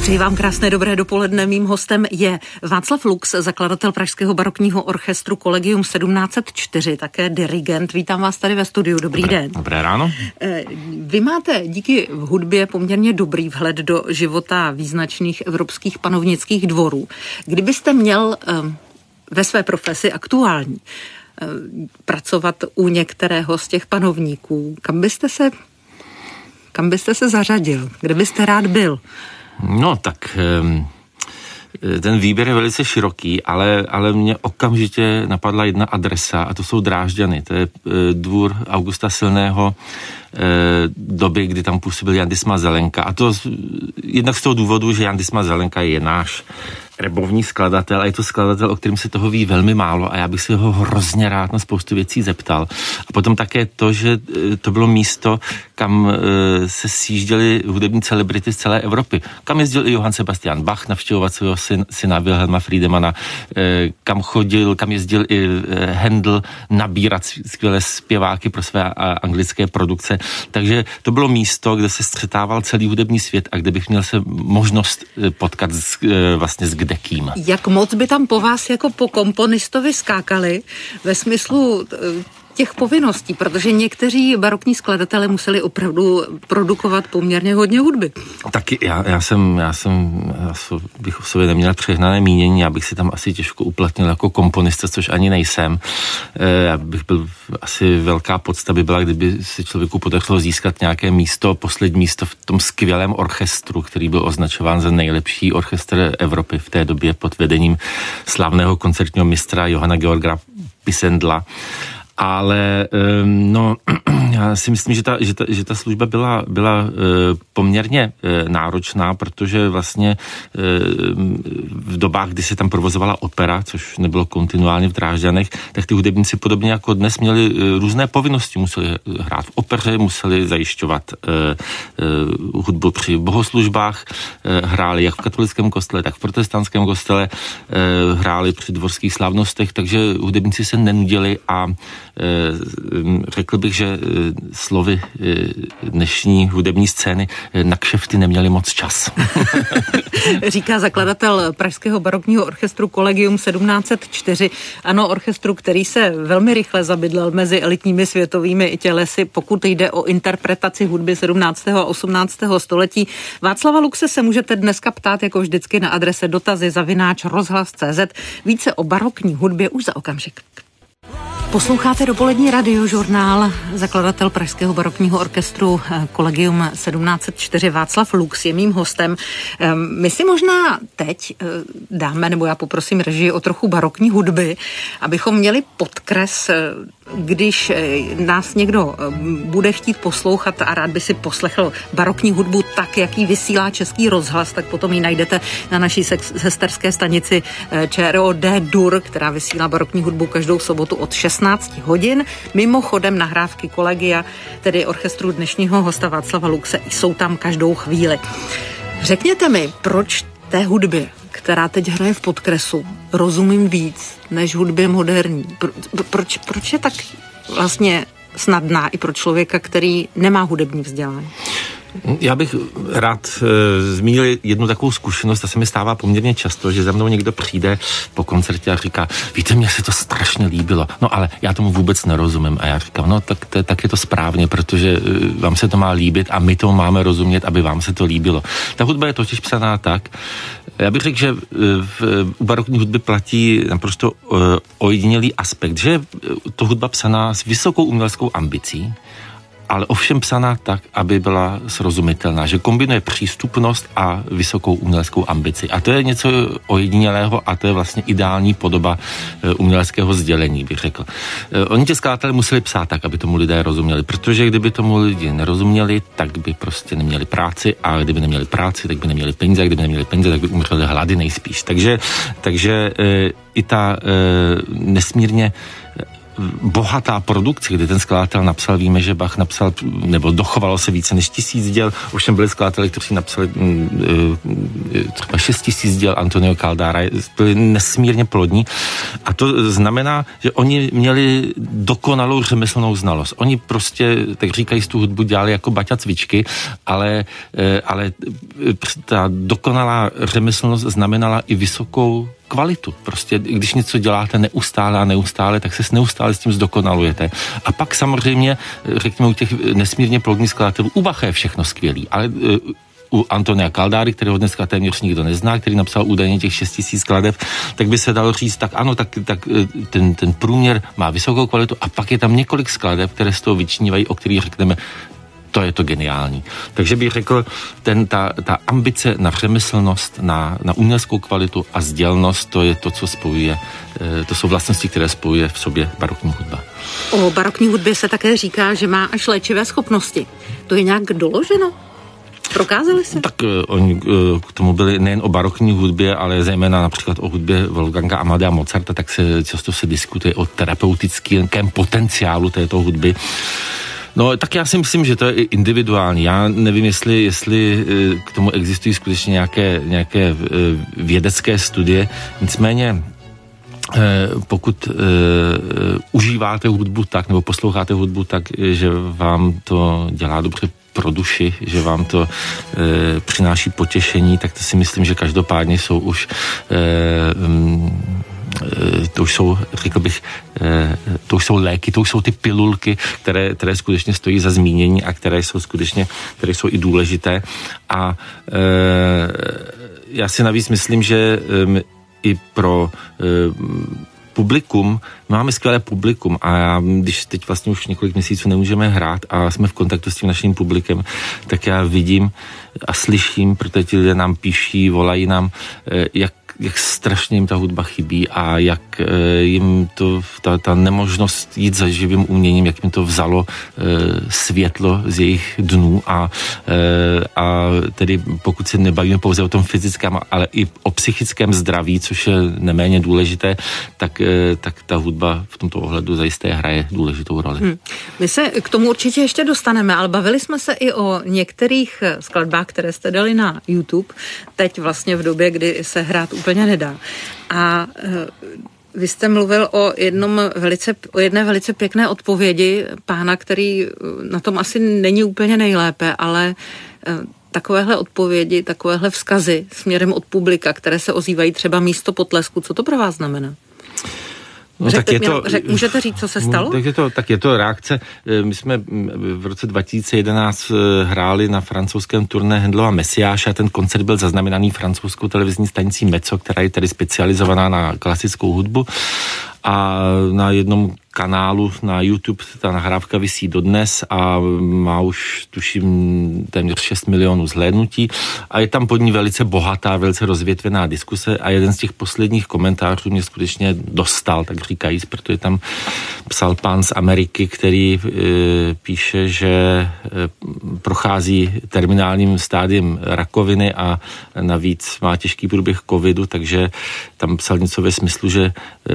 Přeji vám krásné dobré dopoledne. Mým hostem je Václav Lux, zakladatel pražského barokního orchestru Collegium 1704, také dirigent. Vítám vás tady ve studiu. Dobrý den. Dobré ráno. Vy máte díky hudbě poměrně dobrý vhled do života význačných evropských panovnických dvorů. Kdybyste měl ve své profesi aktuální pracovat u některého z těch panovníků, kam byste se zařadil? Kde byste rád byl? No tak ten výběr je velice široký, ale mě okamžitě napadla jedna adresa a to jsou Drážďany. To je dvůr Augusta Silného, doby, kdy tam působil Jan Disma Zelenka. A to jednak z toho důvodu, že Jan Disma Zelenka je náš erbovní skladatel a je to skladatel, o kterém se toho ví velmi málo a já bych si ho hrozně rád na spoustu věcí zeptal. A potom také to, že to bylo místo, kam se sjížděli hudební celebrity z celé Evropy. Kam jezdil i Johann Sebastian Bach navštěvovat svého syna Wilhelma Friedemana, kam jezdil i Handel nabírat skvělé zpěváky pro své anglické produkce. Takže to bylo místo, kde se střetával celý hudební svět a kde bych měl se možnost potkat vlastně s kdekým. Jak moc by tam po vás jako po komponistovi skákali ve smyslu těch povinností, protože někteří barokní skladatelé museli opravdu produkovat poměrně hodně hudby. Taky já bych o sobě neměl přehnané mínění, já bych si tam asi těžko uplatnil jako komponista, což ani nejsem. Já bych byl asi velká podsta by byla, kdyby se člověku podařilo získat nějaké místo, poslední místo v tom skvělém orchestru, který byl označován za nejlepší orchestr Evropy v té době pod vedením slavného koncertního mistra Johanna Georga Pisendla. Ale já si myslím, že ta služba byla poměrně náročná, protože vlastně v dobách, kdy se tam provozovala opera, což nebylo kontinuálně v Drážďanech, tak ty hudebníci podobně jako dnes měli různé povinnosti. Museli hrát v opeře, museli zajišťovat hudbu při bohoslužbách, hráli jak v katolickém kostele, tak v protestantském kostele, hráli při dvorských slavnostech, takže hudebníci se nenudili a řekl bych, že slovy dnešní hudební scény na kšefty neměli moc čas. Říká zakladatel pražského barokního orchestru Collegium 1704. Ano, orchestru, který se velmi rychle zabydlel mezi elitními světovými tělesy, pokud jde o interpretaci hudby 17. a 18. století. Václava Luxe se můžete dneska ptát jako vždycky na adrese dotazy@rozhlas.cz. Více o barokní hudbě už za okamžik. Posloucháte dopolední radiožurnál. Zakladatel pražského barokního orchestru Collegium 1704 Václav Lux je mým hostem. My si možná teď dáme, nebo já poprosím režii o trochu barokní hudby, abychom měli podkres, když nás někdo bude chtít poslouchat a rád by si poslechl barokní hudbu tak, jak ji vysílá Český rozhlas, tak potom ji najdete na naší sesterské stanici ČROD Dur, která vysílá barokní hudbu každou sobotu od 16 hodin. Mimochodem nahrávky Collegia, tedy orchestru dnešního hosta Václava Luxe, jsou tam každou chvíli. Řekněte mi, proč té hudbě, která teď hraje v podkresu, rozumím víc než hudbě moderní? Proč je tak vlastně snadná i pro člověka, který nemá hudební vzdělání? Já bych rád zmínil jednu takovou zkušenost, ta se mi stává poměrně často, že za mnou někdo přijde po koncertě a říká, víte, mně se to strašně líbilo, no ale já tomu vůbec nerozumím. A já říkám, no tak je to správně, protože vám se to má líbit a my tomu máme rozumět, aby vám se to líbilo. Ta hudba je totiž psaná tak, já bych řekl, že u barokní hudby platí naprosto ojedinělý aspekt, že je to hudba psaná s vysokou uměleckou ambicí, ale ovšem psaná tak, aby byla srozumitelná, že kombinuje přístupnost a vysokou uměleckou ambici. A to je něco ojedinělého a to je vlastně ideální podoba uměleckého sdělení, bych řekl. Oni ti skladatelé museli psát tak, aby tomu lidé rozuměli, protože kdyby tomu lidi nerozuměli, tak by prostě neměli práci a kdyby neměli práci, tak by neměli peníze a kdyby neměli peníze, tak by umřeli hlady nejspíš. Takže i ta nesmírně bohatá produkce, kdy ten skladatel napsal, víme, že Bach napsal, nebo dochovalo se více než 1000 děl, ovšem byli skladatelé, kteří napsali třeba 6000 děl Antonio Caldara, byli nesmírně plodní a to znamená, že oni měli dokonalou řemeslnou znalost. Oni prostě, tak říkají, z tu hudbu dělali jako Baťa cvičky, ale ta dokonalá řemeslnost znamenala i vysokou kvalitu. Prostě, když něco děláte neustále, tak se neustále s tím zdokonalujete. A pak samozřejmě, řekněme, u těch nesmírně plodných skladatelů, u Bacha je všechno skvělý, ale u Antonia Caldary, kterého dneska téměř nikdo nezná, který napsal údajně těch 6000 skladeb, tak by se dalo říct, tak ano, tak ten průměr má vysokou kvalitu a pak je tam několik skladeb, které z toho vyčnívají, o kterých řekneme, to je to geniální. Takže bych řekl, ta ambice na řemeslnost, na uměleckou kvalitu a sdělnost, to je to, co spojuje, to jsou vlastnosti, které spojuje v sobě barokní hudba. O barokní hudbě se také říká, že má až léčivé schopnosti. To je nějak doloženo? Prokázali se? Tak oni k tomu byli nejen o barokní hudbě, ale zejména například o hudbě Wolfganga Amadea Mozarta, tak často se diskutuje o terapeutickém potenciálu této hudby. No, tak já si myslím, že to je individuální. Já nevím, jestli k tomu existují skutečně nějaké vědecké studie. Nicméně, pokud užíváte hudbu tak, nebo posloucháte hudbu tak, že vám to dělá dobře pro duši, že vám to přináší potěšení, tak to si myslím, že každopádně jsou už to už jsou, řekl bych, to už jsou léky, to už jsou ty pilulky, které skutečně stojí za zmínění a které jsou i důležité. A já si navíc myslím, že i pro publikum, máme skvělé publikum a když teď vlastně už několik měsíců nemůžeme hrát a jsme v kontaktu s tím naším publikem, tak já vidím a slyším, protože ti lidé nám píší, volají nám, jak strašně jim ta hudba chybí a jak jim ta nemožnost jít za živým uměním, jak jim to vzalo světlo z jejich dnů a tedy pokud se nebavíme pouze o tom fyzickém, ale i o psychickém zdraví, což je neméně důležité, tak ta hudba v tomto ohledu zajisté hraje důležitou roli. My se k tomu určitě ještě dostaneme, ale bavili jsme se i o některých skladbách, které jste dali na YouTube, teď vlastně v době, kdy se hrát úplně nedá. A vy jste mluvil o jedné velice pěkné odpovědi pána, který na tom asi není úplně nejlépe, ale takovéhle odpovědi, takovéhle vzkazy směrem od publika, které se ozývají třeba místo potlesku, co to pro vás znamená? No, můžete říct, co se stalo? Tak je to reakce. My jsme v roce 2011 hráli na francouzském turné Händelova Mesiáše a ten koncert byl zaznamenaný francouzskou televizní stanicí Mezzo, která je tedy specializovaná na klasickou hudbu. A na jednom kanálu na YouTube ta nahrávka visí dodnes a má už, tuším, téměř 6 milionů zhlédnutí a je tam pod ní velice bohatá, velice rozvětvená diskuse a jeden z těch posledních komentářů mě skutečně dostal, tak říkajíc, protože tam psal pán z Ameriky, který píše, že prochází terminálním stádiem rakoviny a navíc má těžký průběh covidu, takže tam psal něco ve smyslu, že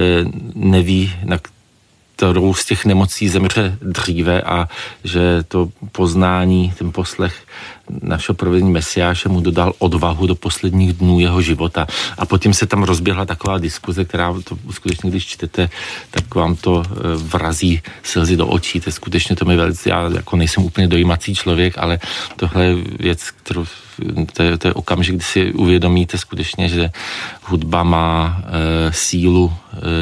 neví, na kterou z těch nemocí zemře dříve a že to poznání, ten poslech našeho provedení Mesiáše mu dodal odvahu do posledních dnů jeho života. A potom se tam rozběhla taková diskuze, která to skutečně, když čtete, tak vám to vrazí slzy do očí. To skutečně to mi velice, já jako nejsem úplně dojímací člověk, ale tohle je věc, kterou to je okamžik, kdy si uvědomíte skutečně, že hudba má sílu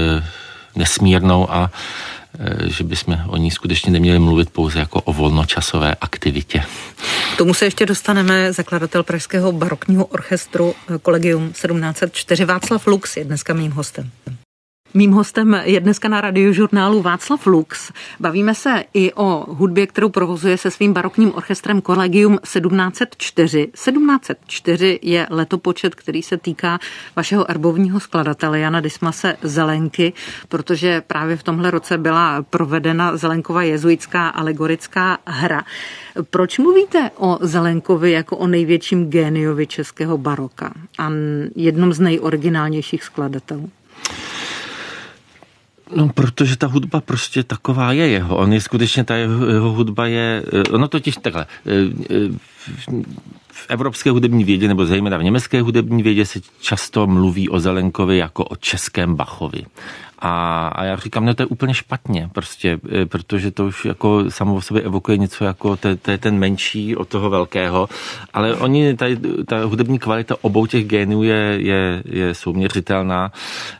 nesmírnou a že bychom o ní skutečně neměli mluvit pouze jako o volnočasové aktivitě. K tomu se ještě dostaneme. Zakladatel Pražského barokního orchestru Collegium 1704 Václav Lux je dneska mým hostem. Mým hostem je dneska na Radiožurnálu Václav Lux. Bavíme se i o hudbě, kterou provozuje se svým barokním orchestrem Collegium 1704. 1704 je letopočet, který se týká vašeho erbovního skladatele Jana Dismase Zelenky, protože právě v tomhle roce byla provedena Zelenkova jezuitská alegorická hra. Proč mluvíte o Zelenkovi jako o největším géniovi českého baroka a jednom z nejoriginálnějších skladatelů? No, protože ta hudba prostě taková je jeho. On je skutečně, ta jeho hudba je, ono totiž takhle, v evropské hudební vědě, nebo zejména v německé hudební vědě se často mluví o Zelenkovi jako o českém Bachovi. A já říkám, no to je úplně špatně, prostě, protože to už jako samo o sobě evokuje něco jako to je ten menší od toho velkého, ale ta hudební kvalita obou těch géniů je souměřitelná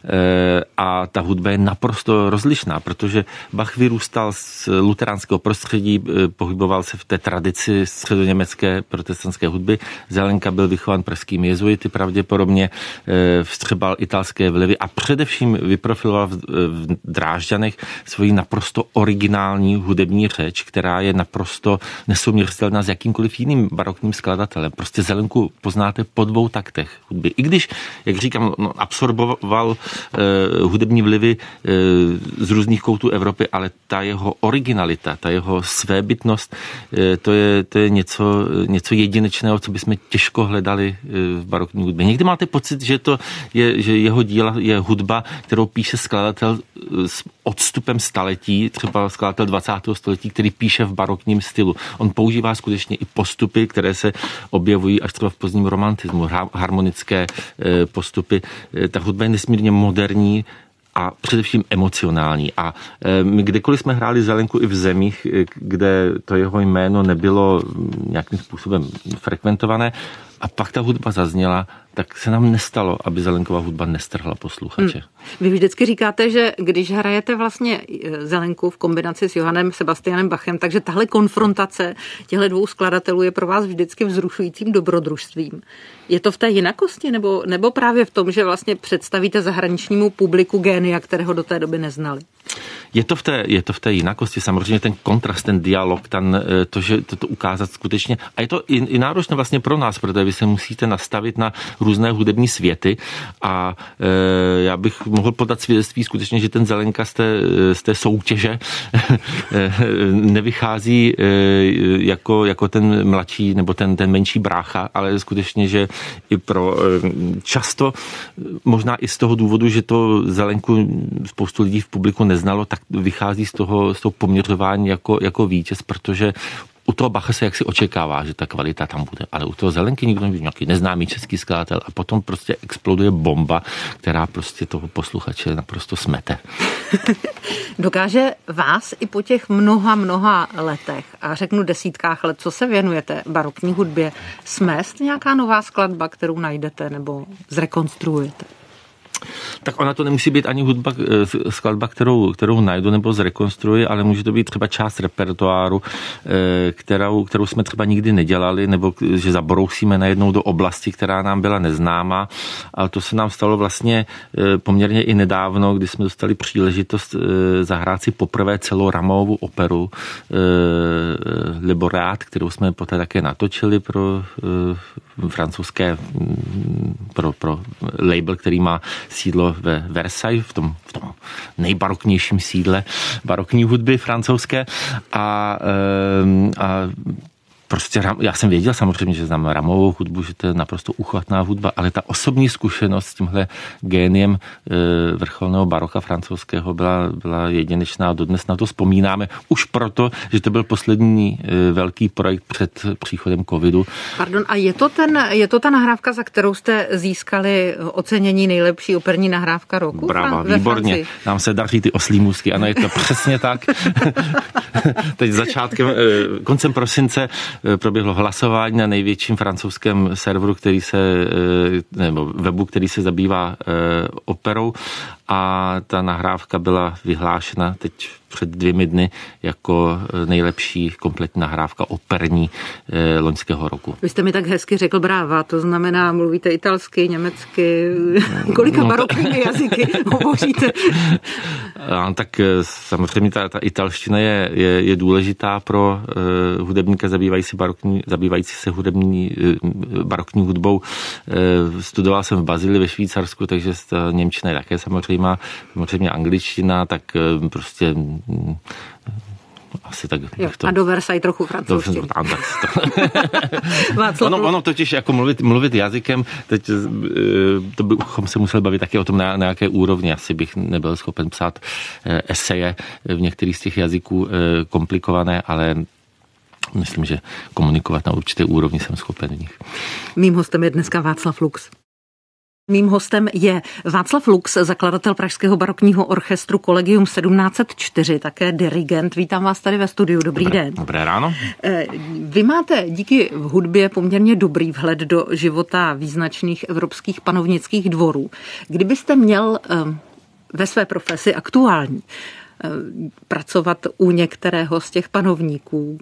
a ta hudba je naprosto rozlišná, protože Bach vyrůstal z luteránského prostředí, pohyboval se v té tradici středoněmecké protestantské hudby, Zelenka byl vychován pražskými jezuity, pravděpodobně vstřebal italské vlivy a především vyprofiloval v Drážďanech svoji naprosto originální hudební řeč, která je naprosto nesouměřitelná s jakýmkoliv jiným barokním skladatelem. Prostě Zelenku poznáte po 2 taktech hudby. I když, jak říkám, absorboval hudební vlivy z různých koutů Evropy, ale ta jeho originalita, ta jeho svébytnost, to je něco jedinečného, co bychom těžko hledali v barokní hudbě. Někdy máte pocit, že jeho díla je hudba, kterou píše skladatel s odstupem staletí, třeba skladatel 20. století, který píše v barokním stylu. On používá skutečně i postupy, které se objevují až třeba v pozdním romantismu, harmonické postupy. Ta hudba je nesmírně moderní a především emocionální. A my kdekoliv jsme hráli Zelenku i v zemích, kde to jeho jméno nebylo nějakým způsobem frekventované, a pak ta hudba zazněla, tak se nám nestalo, aby Zelenkova hudba nestrhla posluchače. Vy vždycky říkáte, že když hrajete vlastně Zelenku v kombinaci s Johannem Sebastianem Bachem, takže tahle konfrontace těchto 2 skladatelů je pro vás vždycky vzrušujícím dobrodružstvím. Je to v té jinakosti, nebo právě v tom, že vlastně představíte zahraničnímu publiku génia, kterého do té doby neznali? Je to v té jinakosti, samozřejmě ten kontrast, ten dialog, že to ukázat skutečně. A je to i náročné vlastně pro nás, protože vy se musíte nastavit na různé hudební světy a já bych mohl podat svědectví skutečně, že ten Zelenka z té soutěže nevychází jako ten mladší nebo ten menší brácha, ale skutečně, že i pro často, možná i z toho důvodu, že to Zelenku spoustu lidí v publiku neznalo, tak vychází z toho poměřování jako vítěz, protože u toho Bacha se jaksi očekává, že ta kvalita tam bude, ale u toho Zelenky nikdo neví, nějaký neznámý český skladatel a potom prostě exploduje bomba, která prostě toho posluchače naprosto smete. Dokáže vás i po těch mnoha letech, a řeknu desítkách let, co se věnujete barokní hudbě, smést nějaká nová skladba, kterou najdete nebo zrekonstruujete? Tak ona to nemusí být ani skladba, kterou najdu nebo zrekonstruji, ale může to být třeba část repertoáru, kterou jsme třeba nikdy nedělali, nebo že zabrousíme najednou do oblasti, která nám byla neznámá. Ale to se nám stalo vlastně poměrně i nedávno, kdy jsme dostali příležitost zahrát si poprvé celou Rameauovu operu Le Boréat, kterou jsme poté také natočili pro francouzské pro label, který má sídlo ve Versailles, v tom nejbaroknějším sídle barokní hudby francouzské a prostě já jsem věděl samozřejmě, že znám Rameauovu hudbu, že to je naprosto uchvatná hudba, ale ta osobní zkušenost s tímhle géniem vrcholného baroka francouzského byla jedinečná a dodnes na to vzpomínáme. Už proto, že to byl poslední velký projekt před příchodem covidu. Pardon, a je to ta nahrávka, za kterou jste získali ocenění nejlepší operní nahrávka roku? Brava, výborně. Nám se daří ty oslí můstky. Ano, je to přesně tak. Teď koncem prosince proběhlo hlasování na největším francouzském serveru, nebo webu, který se zabývá operou, a ta nahrávka byla vyhlášena teď před 2 dny jako nejlepší kompletní nahrávka operní loňského roku. Vy jste mi tak hezky řekl bráva, to znamená, mluvíte italsky, německy, kolika barokními jazyky hovoříte? Tak samozřejmě ta italština je důležitá pro hudebníka zabývající se barokní hudbou. Studoval jsem v Bazílii ve Švýcarsku, takže němčina je také samozřejmě angličtina, tak prostě Asi tak. A do Versailles trochu francouzštiny. Ono totiž jako mluvit jazykem, teď to bychom se museli bavit taky o tom, na jaké úrovni. Asi bych nebyl schopen psát eseje v některých z těch jazyků komplikované, ale myslím, že komunikovat na určité úrovni jsem schopen v nich. Mým hostem je dneska Václav Lux. Mým hostem je Václav Lux, zakladatel Pražského barokního orchestru Collegium 1704, také dirigent. Vítám vás tady ve studiu. Dobrý den. Dobré ráno. Vy máte díky hudbě poměrně dobrý vhled do života význačných evropských panovnických dvorů. Kdybyste měl ve své profesi aktuální pracovat u některého z těch panovníků,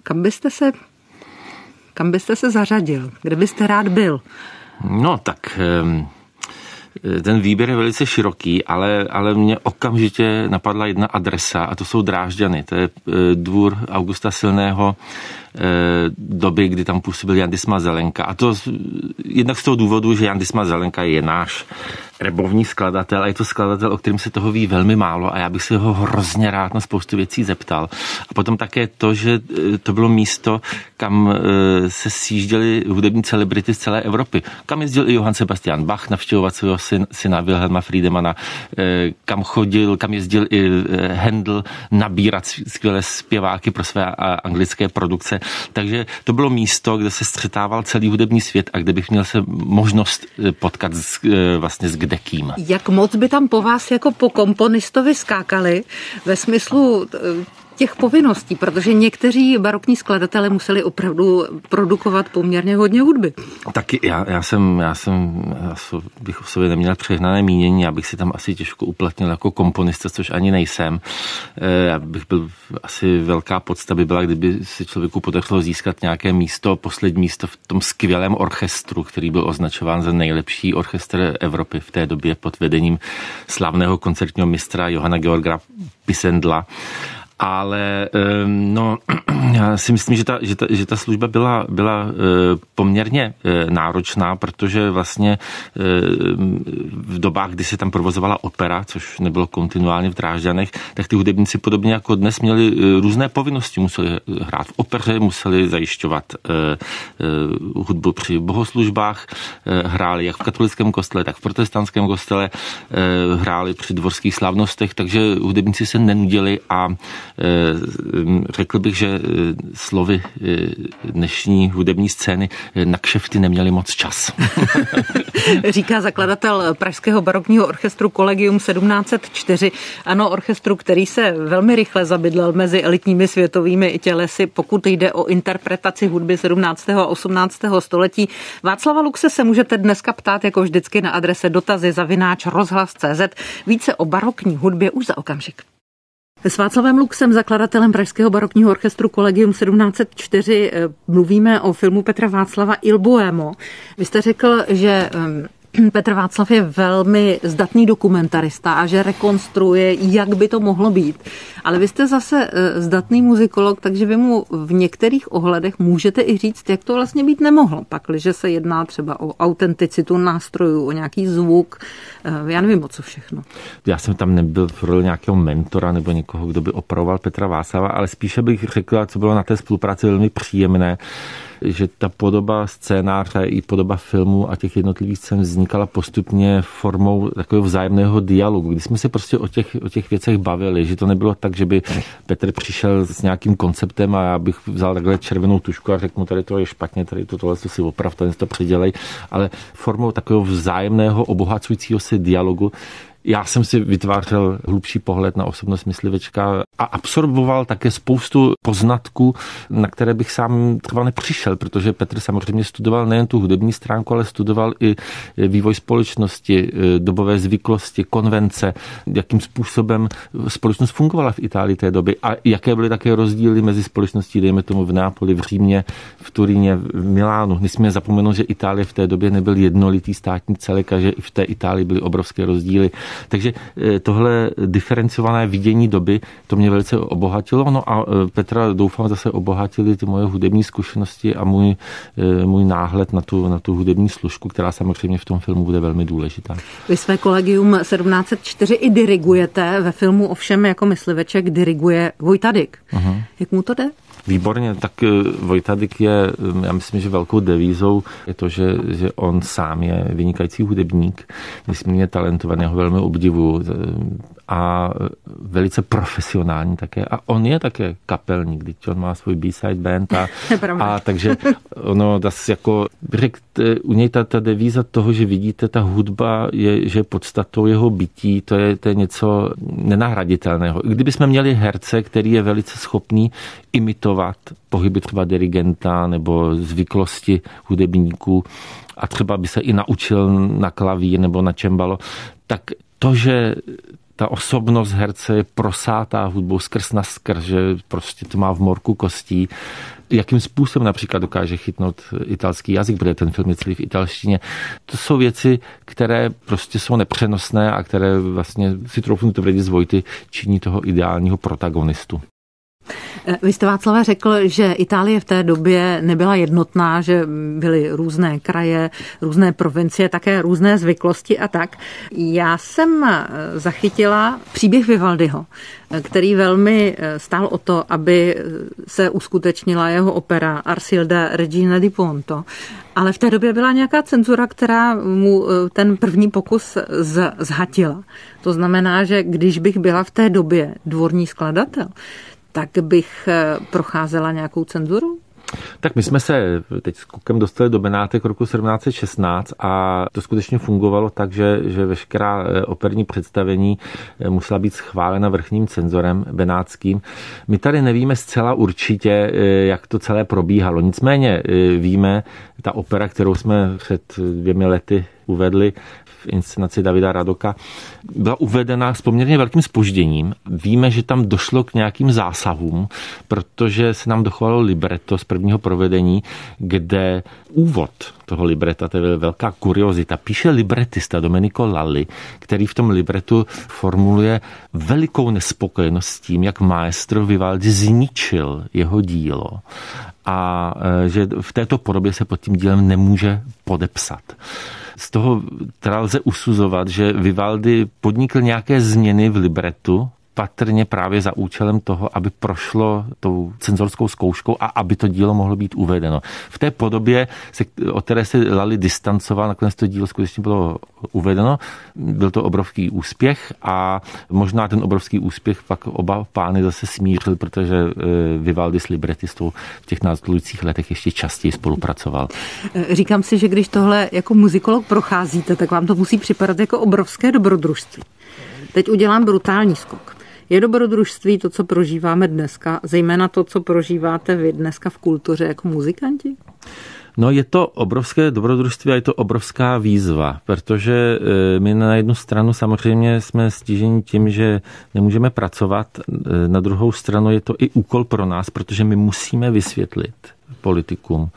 kam byste se zařadil? Kde byste rád byl? No tak ten výběr je velice široký, ale mě okamžitě napadla jedna adresa a to jsou Drážďany. To je dvůr Augusta Silného, doby, kdy tam působil Jan Disma Zelenka. A to jednak z toho důvodu, že Jan Disma Zelenka je náš erbovní skladatel a je to skladatel, o kterém se toho ví velmi málo a já bych se ho hrozně rád na spoustu věcí zeptal. A potom také to, že to bylo místo, kam se sjížděli hudební celebrity z celé Evropy. Kam jezdil i Johann Sebastian Bach navštěvovat svého syna Wilhelma Friedemana, kam jezdil i Handel nabírat skvělé zpěváky pro své anglické produkce. Takže to bylo místo, kde se střetával celý hudební svět a kde bych měl se možnost potkat vlastně s kdekým. Jak moc by tam po vás jako po komponistovi skákali ve smyslu těch povinností, protože někteří barokní skladatelé museli opravdu produkovat poměrně hodně hudby. Taky já bych o sobě neměl přehnané mínění, já bych si tam asi těžko uplatnil jako komponista, což ani nejsem. Já bych byl asi velká podsta by byla, kdyby si člověku podařilo získat nějaké místo, poslední místo v tom skvělém orchestru, který byl označován za nejlepší orchestr Evropy v té době pod vedením slavného koncertního mistra Johanna Georga Pisendla. Ale no, já si myslím, že ta služba byla poměrně náročná, protože vlastně v dobách, kdy se tam provozovala opera, což nebylo kontinuálně v Drážďanech, tak ty hudebníci podobně jako dnes měli různé povinnosti. Museli hrát v opeře, museli zajišťovat hudbu při bohoslužbách, hráli jak v katolickém kostele, tak v protestantském kostele, hráli při dvorských slavnostech, takže hudebníci se nenudili a řekl bych, že slovy dnešní hudební scény na kšefty neměli moc čas. Říká zakladatel Pražského barokního orchestru Collegium 1704. Ano, orchestru, který se velmi rychle zabydlel mezi elitními světovými tělesy, pokud jde o interpretaci hudby 17. a 18. století. Václava Luxe se můžete dneska ptát jako vždycky na adrese dotazy@rozhlas.cz. Více o barokní hudbě už za okamžik. S Václavem Luxem, zakladatelem Pražského barokního orchestru Collegium 1704, mluvíme o filmu Petra Václava Il Bohemo. Vy jste řekl, že Petr Václav je velmi zdatný dokumentarista a že rekonstruuje, jak by to mohlo být. Ale vy jste zase zdatný muzikolog, takže vy mu v některých ohledech můžete i říct, jak to vlastně být nemohlo. Pakliže se jedná třeba o autenticitu nástrojů, o nějaký zvuk, já nevím o co všechno. Já jsem tam nebyl v roli nějakého mentora nebo někoho, kdo by opravoval Petra Václava, ale spíše bych řekl, co bylo na té spolupráci velmi příjemné, že ta podoba scénáře i podoba filmu a těch jednotlivých scén vznikala postupně formou takového vzájemného dialogu, kdy jsme se prostě o těch věcech bavili, že to nebylo tak, že by Petr přišel s nějakým konceptem a já bych vzal takhle červenou tušku a řekl mu, tady to je špatně, tady tohle si oprav, tady to předělej, ale formou takového vzájemného obohacujícího se dialogu. Já jsem si vytvářel hlubší pohled na osobnost myslivečka a absorboval také spoustu poznatků, na které bych sám třeba nepřišel, protože Petr samozřejmě studoval nejen tu hudební stránku, ale studoval i vývoj společnosti, dobové zvyklosti, konvence, jakým způsobem společnost fungovala v Itálii té doby a jaké byly také rozdíly mezi společností, dejme tomu v Neapoli, v Římě, v Turíně, v Milánu. Nesmíme zapomenout, že Itálie v té době nebyl jednolitý státní celek a že i v té Itálii byly obrovské rozdíly. Takže tohle diferenciované vidění doby, to mě velice obohatilo. No a Petra, doufám, zase obohatili ty moje hudební zkušenosti a můj náhled na tu hudební složku, která samozřejmě v tom filmu bude velmi důležitá. Vy své Collegium 1704 i dirigujete. Ve filmu ovšem jako mysliveček diriguje Vojta Dyk. Uh-huh. Jak mu to jde? Výborně, tak Vojta Dyk je, já myslím, že velkou devízou je to, že on sám je vynikající hudebník, nesmírně talentovaný, ho velmi obdivuju a velice profesionální také. A on je také kapelník, když on má svůj B-side band a takže ono jako u něj ta devíza toho, že vidíte, ta hudba je, že podstatou jeho bytí, to je něco nenahraditelného. I kdybychom měli herce, který je velice schopný imitovat pohyby třeba dirigenta nebo zvyklosti hudebníků a třeba by se i naučil na klavír nebo na čembalo, tak to, že ta osobnost herce je prosátá hudbou skrz na skrz, že prostě to má v morku kostí, jakým způsobem například dokáže chytnout italský jazyk, protože ten film je celý v italštině. To jsou věci, které prostě jsou nepřenosné a které vlastně si troufnu tvrdit z Vojty činí toho ideálního protagonistu. Vy jste, Václave, řekl, že Itálie v té době nebyla jednotná, že byly různé kraje, různé provincie, také různé zvyklosti a tak. Já jsem zachytila příběh Vivaldiho, který velmi stál o to, aby se uskutečnila jeho opera Arsilda Regina di Ponto. Ale v té době byla nějaká cenzura, která mu ten první pokus zhatila. To znamená, že když bych byla v té době dvorní skladatel, tak bych procházela nějakou cenzuru? Tak my jsme se teď s Kukem dostali do Benátek roku 1716 a to skutečně fungovalo tak, že veškerá operní představení musela být schválena vrchním cenzorem benátským. My tady nevíme zcela určitě, jak to celé probíhalo. Nicméně víme, ta opera, kterou jsme před 2 lety uvedli v inscenaci Davida Radoka, byla uvedena s poměrně velkým zpožděním. Víme, že tam došlo k nějakým zásahům, protože se nám dochovalo libretto z prvního provedení, kde úvod toho libreta, to je velká kuriozita, píše libretista Domenico Lalli, který v tom libretu formuluje velikou nespokojenost s tím, jak maestro Vivaldi zničil jeho dílo a že v této podobě se pod tím dílem nemůže podepsat. Z toho teda lze usuzovat, že Vivaldi podnikl nějaké změny v libretu, patrně právě za účelem toho, aby prošlo tou cenzorskou zkouškou a aby to dílo mohlo být uvedeno. V té podobě, o které se Lalli distancoval, nakonec to dílo skutečně bylo uvedeno. Byl to obrovský úspěch a možná ten obrovský úspěch pak oba pány zase smířil, protože Vivaldi s libretistou v těch následujících letech ještě častěji spolupracoval. Říkám si, že když tohle jako muzikolog procházíte, tak vám to musí připadat jako obrovské dobrodružství. Teď udělám brutální skok. Je dobrodružství to, co prožíváme dneska, zejména to, co prožíváte vy dneska v kultuře jako muzikanti? No, je to obrovské dobrodružství a je to obrovská výzva, protože my na jednu stranu samozřejmě jsme stiženi tím, že nemůžeme pracovat, na druhou stranu je to i úkol pro nás, protože my musíme vysvětlit politikům,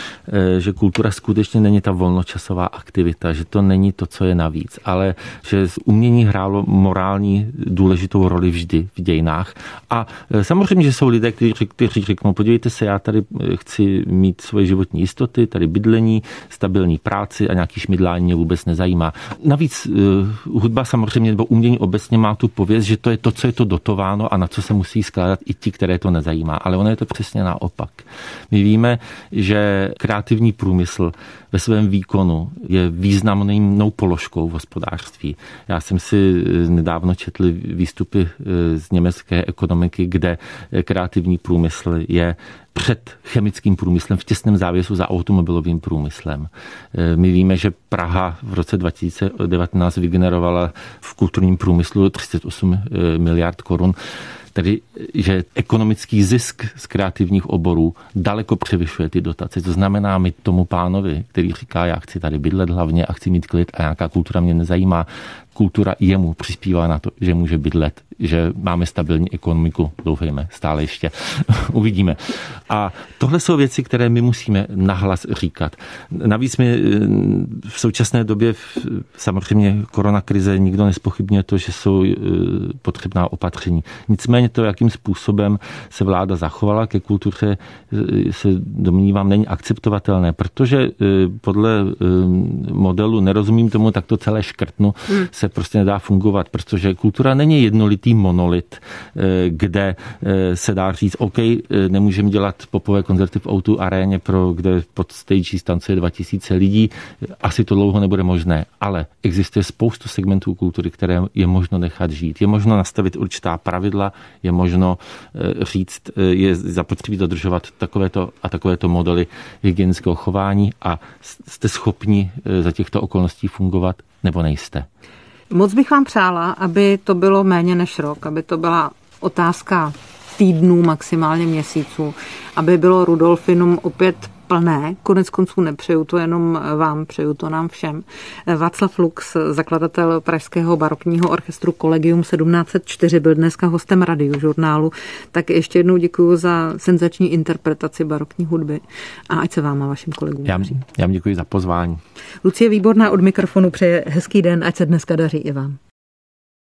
že kultura skutečně není ta volnočasová aktivita, že to není to, co je navíc, ale že umění hrálo morální důležitou roli vždy v dějinách. A samozřejmě, že jsou lidé, kteří řeknou, podívejte se, já tady chci mít svoje životní jistoty, tady bydlení, stabilní práci a nějaký šmidlání mě vůbec nezajímá. Navíc hudba samozřejmě nebo umění obecně má tu pověst, že to je to, co je to dotováno a na co se musí skládat i ti, které to nezajímá. Ale ono je to přesně naopak. My víme, že kreativní průmysl ve svém výkonu je významnou položkou v hospodářství. Já jsem si nedávno četl výstupy z německé ekonomiky, kde kreativní průmysl je před chemickým průmyslem v těsném závěsu za automobilovým průmyslem. My víme, že Praha v roce 2019 vygenerovala v kulturním průmyslu 38 miliard korun. tedy že ekonomický zisk z kreativních oborů daleko převyšuje ty dotace. To znamená, my tomu pánovi, který říká, já chci tady bydlet hlavně a chci mít klid a nějaká kultura mě nezajímá, kultura jemu přispívá na to, že může bydlet, že máme stabilní ekonomiku, doufejme, stále ještě uvidíme. A tohle jsou věci, které my musíme nahlas říkat. Navíc my v současné době samozřejmě koronakrize nikdo nespochybňuje to, že jsou potřebná opatření. Nicméně to, jakým způsobem se vláda zachovala ke kultuře, se domnívám, není akceptovatelné, protože podle modelu nerozumím tomu, tak to celé škrtnu, se prostě nedá fungovat, protože kultura není jednolitý monolit, kde se dá říct, OK, nemůžeme dělat popové koncerty v O2 aréně, kde pod stage stancuje 2000 lidí, asi to dlouho nebude možné, ale existuje spoustu segmentů kultury, které je možno nechat žít. Je možno nastavit určitá pravidla, je možno říct, je zapotřebí dodržovat takovéto modely hygienického chování a jste schopni za těchto okolností fungovat, nebo nejste. Moc bych vám přála, aby to bylo méně než rok, aby to byla otázka týdnů, maximálně měsíců, aby bylo Rudolfinum opět plné. Konec konců nepřeju to jenom vám, přeju to nám všem. Václav Lux, zakladatel Pražského barokního orchestru Collegium 1704, byl dneska hostem Radiožurnálu. Tak ještě jednou děkuji za senzační interpretaci barokní hudby a ať se vám a vašim kolegům daří. Já vám děkuji za pozvání. Lucie Výborná od mikrofonu přeje hezký den, ať se dneska daří i vám.